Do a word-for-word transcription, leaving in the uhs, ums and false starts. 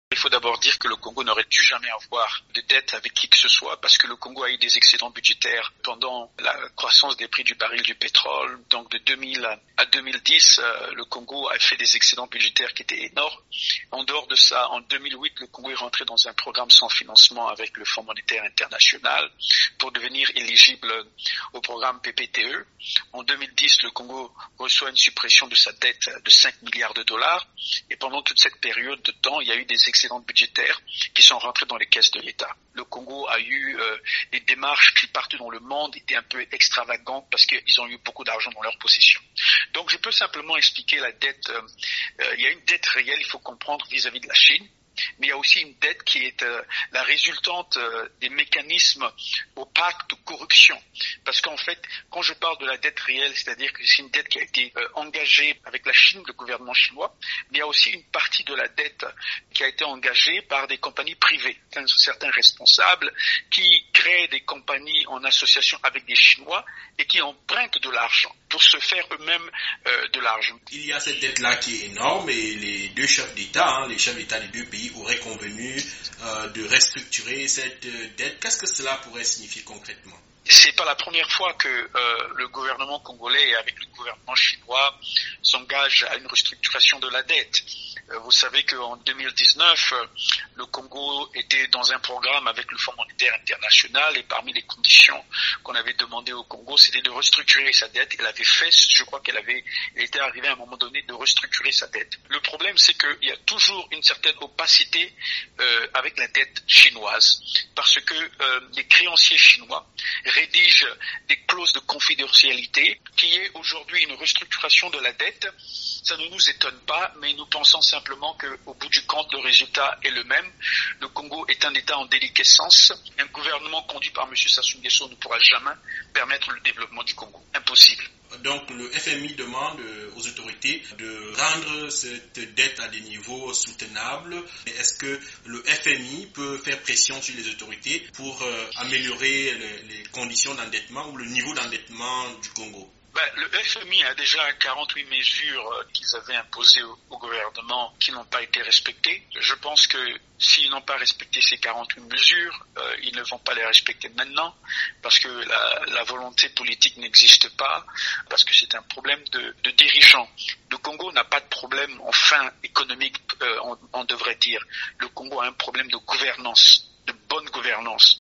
Il faut d'abord dire que le Congo n'aurait dû jamais avoir de dette avec qui que ce soit parce que le Congo a eu des excédents budgétaires pendant la croissance des prix du baril du pétrole. Donc de deux mille à deux mille dix, euh, le Congo a fait des excédents budgétaires qui étaient énormes. En dehors de ça, en deux mille huit, le Congo est rentré dans un programme sans financement avec le Fonds monétaire international pour devenir éligible au programme P P T E. En deux mille dix, le Congo reçoit une suppression de sa dette de cinq milliards de dollars. Et pendant toute cette période de temps, il y a eu des excédents budgétaires qui sont rentrés dans les caisses de l'État. Le Congo a eu euh, des démarches qui partout dans le monde étaient un peu extravagantes parce qu'ils ont eu beaucoup d'argent dans leur possession. Donc je peux simplement expliquer la dette. Euh, euh, il y a une dette réelle, il faut comprendre, vis-à-vis de la Chine. Mais il y a aussi une dette qui est euh, la résultante euh, des mécanismes opaques de corruption. Parce qu'en fait, quand je parle de la dette réelle, c'est-à-dire que c'est une dette qui a été euh, engagée avec la Chine, le gouvernement chinois, mais il y a aussi une partie de la dette qui a été engagée par des compagnies privées, certains responsables qui créent des compagnies en association avec des Chinois et qui empruntent de l'argent pour se faire eux-mêmes euh, de l'argent. Il y a cette dette-là qui est énorme et les deux chefs d'État, hein, les chefs d'État des deux pays auraient convenu euh, de restructurer cette euh, dette. Qu'est-ce que cela pourrait signifier concrètement? C'est pas la première fois que euh, le gouvernement congolais, avec le gouvernement chinois, s'engage à une restructuration de la dette. Euh, vous savez qu'en deux mille dix-neuf, euh, le Congo était dans un programme avec le Fonds monétaire international et parmi les conditions qu'on avait demandé au Congo, c'était de restructurer sa dette. Elle avait fait, je crois qu'elle avait, elle était arrivée à un moment donné de restructurer sa dette. Le problème, c'est qu'il y a toujours une certaine opacité euh, avec la dette chinoise parce que euh, les créanciers chinois rédige des clauses de confidentialité qui est aujourd'hui une restructuration de la dette. Ça ne nous étonne pas, mais nous pensons simplement qu'au bout du compte, le résultat est le même. Le Congo est un État en déliquescence. Un gouvernement conduit par M. Sassou Nguesso ne pourra jamais permettre le développement du Congo. Impossible. Donc le F M I demande aux autorités de rendre cette dette à des niveaux soutenables. Est-ce que le F M I peut faire pression sur les autorités pour euh, améliorer les, les conditions d'endettement ou le niveau d'endettement du Congo? Ben, le F M I a déjà quarante-huit mesures qu'ils avaient imposées au, au gouvernement qui n'ont pas été respectées. Je pense que s'ils n'ont pas respecté ces quarante-huit mesures, euh, ils ne vont pas les respecter maintenant parce que la, la volonté politique n'existe pas, parce que c'est un problème de, de dirigeants. Le Congo n'a pas de problème en fin économique, euh, on, on devrait dire. Le Congo a un problème de gouvernance, de bonne gouvernance.